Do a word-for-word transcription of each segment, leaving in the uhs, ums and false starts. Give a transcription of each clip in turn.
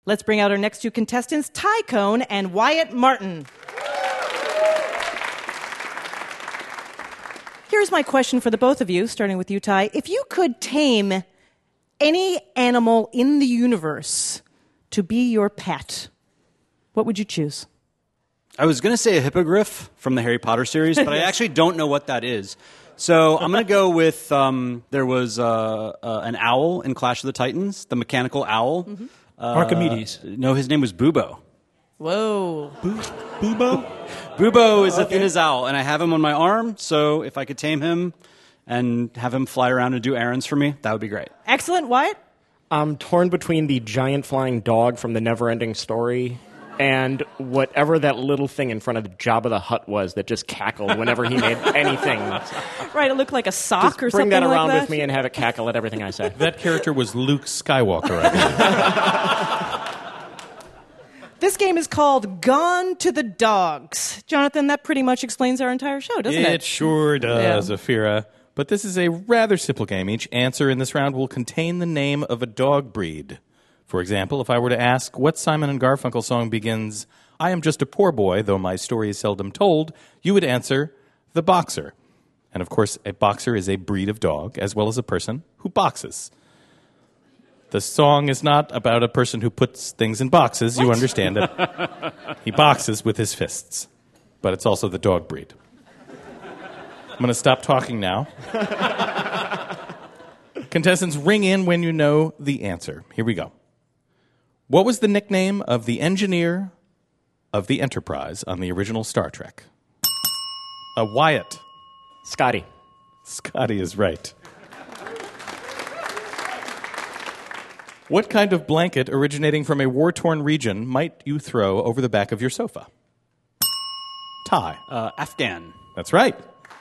Let's bring out our next two contestants, Ty Cohn and Wyatt Martin. Here's my question for the both of you, starting with you, Ty. If you could tame any animal in the universe to be your pet, what would you choose? I was going to say a hippogriff from the Harry Potter series, but I actually don't know what that is. So I'm going to go with, um, there was uh, uh, an owl in Clash of the Titans, the mechanical owl. Mm-hmm. Uh, Archimedes. No, his name was Bubo. Whoa. Bu- Bubo? Bubo is okay. a thin as owl, and I have him on my arm, so if I could tame him and have him fly around and do errands for me, that would be great. Excellent. Wyatt? I'm torn between the giant flying dog from the Never-Ending Story and whatever that little thing in front of Jabba the Hutt was that just cackled whenever he made anything. Right, it looked like a sock Just or bring something that around like that. with me and have it cackle at everything I say. That character was Luke Skywalker, I believe. This game is called Gone to the Dogs. Jonathan, that pretty much explains our entire show, doesn't it? It sure does, Yeah. Afira. But this is a rather simple game. Each answer in this round will contain the name of a dog breed. For example, if I were to ask what Simon and Garfunkel song begins, I am just a poor boy, though my story is seldom told, you would answer, the boxer. And of course, a boxer is a breed of dog, as well as a person who boxes. The song is not about a person who puts things in boxes, you understand it. He boxes with his fists. But it's also the dog breed. I'm going to stop talking now. Contestants, ring in when you know the answer. Here we go. What was the nickname of the engineer of the Enterprise on the original Star Trek? A Wyatt. Scotty. Scotty is right. What kind of blanket originating from a war-torn region might you throw over the back of your sofa? Ty. Uh, Afghan. That's right.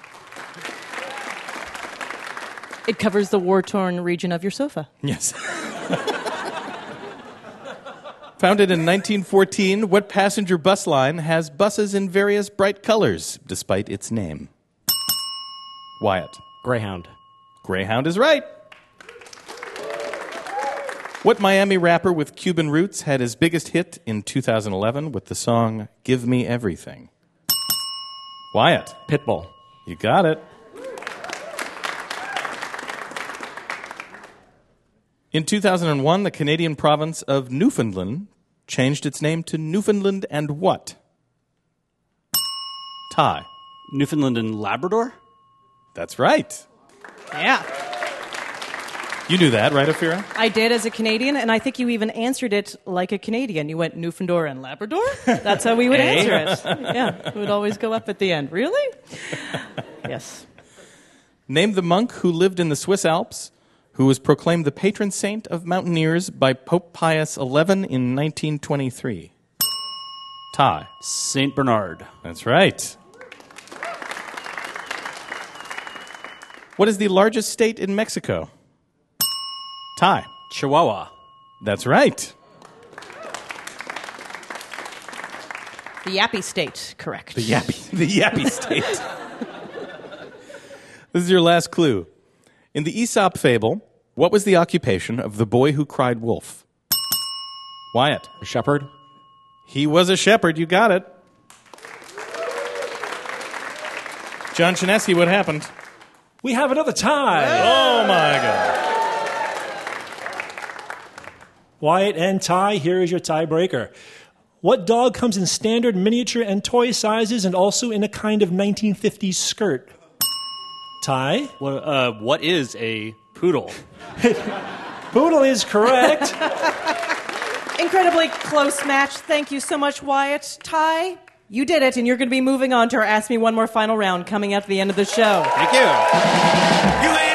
It covers the war-torn region of your sofa. Yes. Founded in nineteen fourteen, what passenger bus line has buses in various bright colors, despite its name? Wyatt. Greyhound. Greyhound is right. What Miami rapper with Cuban roots had his biggest hit in two thousand eleven with the song Give Me Everything? Wyatt. Pitbull. You got it. In two thousand one, the Canadian province of Newfoundland changed its name to Newfoundland and what? Ty. Newfoundland and Labrador? That's right. Yeah. You knew that, right, Afira? I did as a Canadian, and I think you even answered it like a Canadian. You went Newfoundland and Labrador? That's how we would answer it. Yeah, it would always go up at the end. Really? Yes. Name the monk who lived in the Swiss Alps, who was proclaimed the patron saint of mountaineers by Pope Pius the eleventh in nineteen twenty-three. Ty. Saint Bernard. That's right. What is the largest state in Mexico? Ty. Chihuahua. That's right. The Yappy State, correct. The Yappy, the Yappy State. This is your last clue. In the Aesop fable, what was the occupation of the boy who cried wolf? Wyatt. A shepherd. He was a shepherd. You got it. John Chinesky, what happened? We have another tie. Oh, my God. Wyatt and Ty, here is your tiebreaker. What dog comes in standard, miniature, and toy sizes and also in a kind of nineteen fifties skirt? Ty? Well, uh, what is a poodle? Poodle is correct. Incredibly close match. Thank you so much, Wyatt. Ty, you did it, and you're going to be moving on to our Ask Me One More final round coming up at the end of the show. Thank you. You